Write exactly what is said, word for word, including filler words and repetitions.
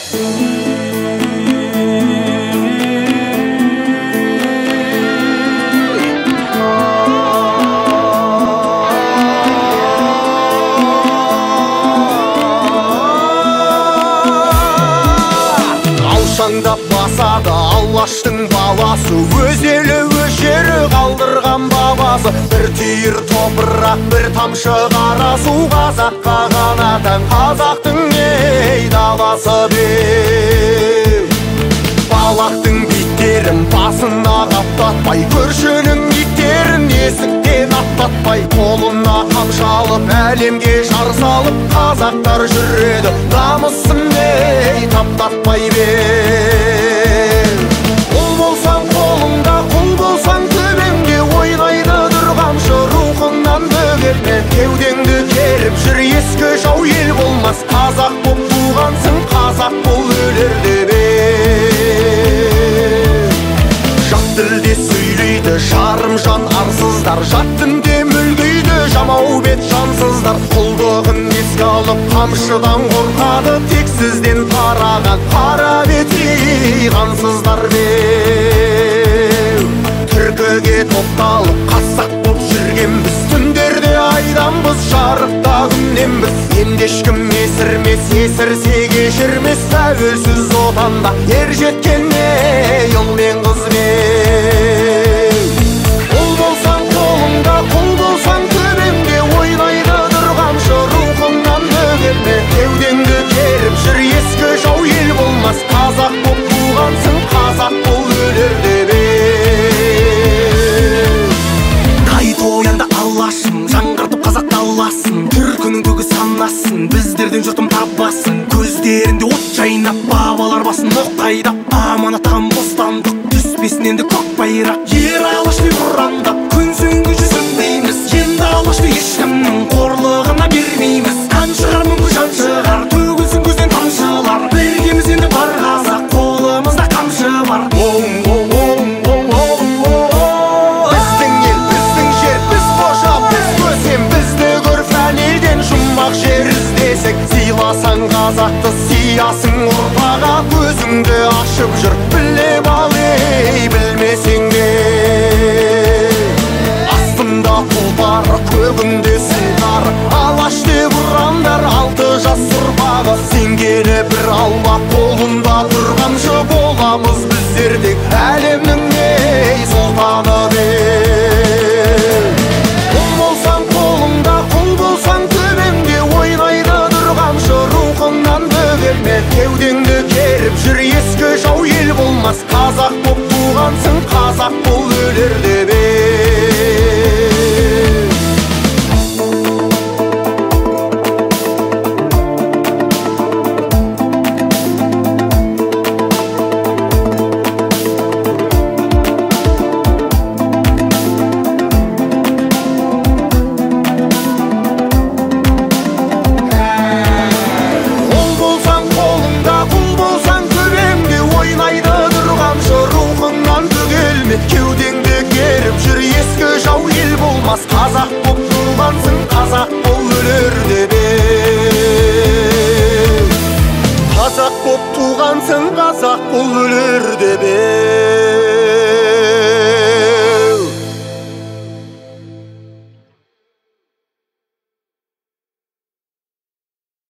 Алшаңдап басады Алаштың баласы, өз елі өз жері қалдырған бабасы. Бір түйір топырақ, бір тамшы қара су, қазаққа ғана тән қазақтың ей даласы беу. Балақтың биттерін басына қаптатпай, көршінің иттерін есіктен аттатпай, қолына қамшы алып әлемге жар салып, қазақтар жүреді намысын ей таптатпай беу. Ұл болсаң қолыңда, құл болсаң төбеңде, ойнайды тұрғамшы рухыңнан бөгелме. Кеудеңді керіп жүр, ескі жау ел болмас, қазақ боп туғансың, қазақ бол өлерде беу. Жат тілде сөйлейді жарым жан арсыздар, жат дінде мүлгиді жамау бет жансыздар. Құлдығын еске алып қамшыдан қорқады, тексізден тараған қара бети қансыздар беу. Түркіге топталып қазақ боп жүргенбіз, түндерде айданбыз, жарықта күнненбіз. Енді ешкім есірмес, есірсе кешірмес, тәуелсіз отанда ер жеткенне ұл мен қыз беу. Ұл болсаң қолыңда, құл болсаң төбеңде, ойнайды тұрғамшы рухыңнан бөгелме. Кеудеңді керіп жүр, ескі жау ел болмас, қазақ боп туғансың, қазақ бол өлерде беу. Қайт оянды Алашым, жаңғыртып қазақ даласын, түркінің түгі санасын, біздерден жұртым табасын. Көздерінде от жайнап, бабалар басын оқтайдап, аманаттан бостандық түспесін енді көк байрақ. Ер Алашты ұрандап, күн сөңгі жүзін дейміз, енді Алашты ешкімнің қорлығына бермейміз. Қан шығар мүмкін жан шығар, төгілсін көзден тамшылар, біргеміз енді бар қазақ, қолымызда қамшы бар. Біздің ел, біздің жер, біз қожа, біз көсем, бізді көр фәниден жұмбақ жер іздесек. Сыйласаң қазақты, сиясың ұрпаға, көзіңді ашып жүр, біліп ал ей білмесең де. Астында тұлпары, көгінде сұңқары, Алаш деп ұрандар алты жас ұрпағы. Сенгені бір алма, қолында тұрғаншы боламыз біздерден әлемнің ей сұлтаны.